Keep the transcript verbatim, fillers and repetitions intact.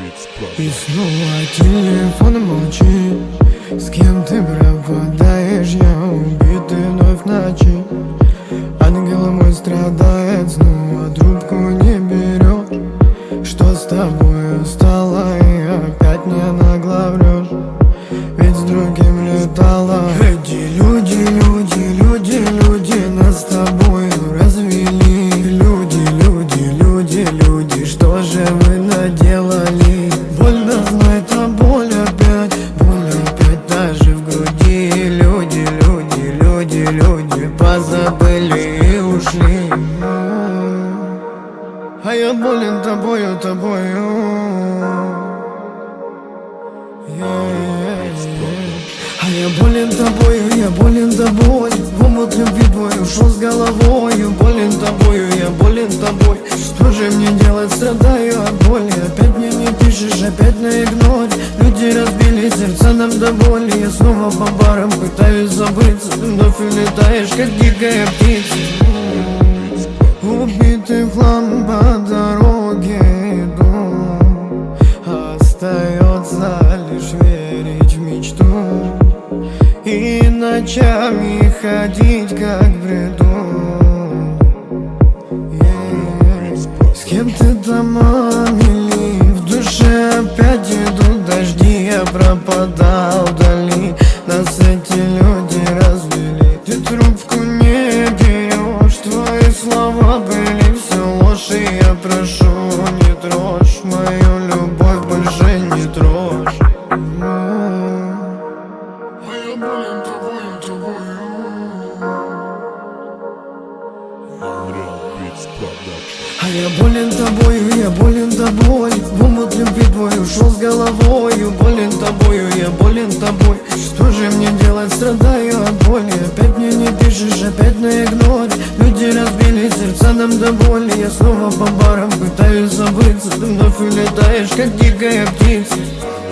И снова телефон молчит. С кем ты пропадаешь? Я убитый вновь в ночи. Ангел мой страдает, снова трубку не берешь. Что с тобой стало, и опять мне нагло врешь? Ведь с другим летала. Эти люди, люди, люди, люди нас с тобой развели. Люди, люди, люди, люди, что же вы наделали? Больно знать, а боль опять, боль опять даже в груди. Люди, люди, люди, люди позабыли и ушли. А я болен тобою, тобою. А я болен тобою, я болен тобой. В омут любви твой ушел с головою. Болен тобою, я болен тобой. Что же мне делать, страдаю от боли. Опять мне не пишешь, опять на игноре. Люди разбили сердца нам до боли. Я снова по барам пытаюсь забыться. Ты вновь улетаешь, как дикая птица. Убитый в хлам по дороге иду. Остается лишь верить в мечту и ночами ходить как в бреду. yeah. С кем ты там, Амели? В душе опять идут дожди. Я пропадал вдали, нас эти люди развели. Ты трубку не берешь, твои слова были все ложь. И я прошу, не трожь мою любовь, больше не трожь. А я болен тобою, я болен тобой. В омут любви твой ушел с головою. Болен тобою, я болен тобой. Что же мне делать, страдаю от боли. Опять мне не пишешь, опять на игноре. Люди разбили сердца нам до боли. Я снова по барам пытаюсь забыться. Ты вновь улетаешь, как дикая птица.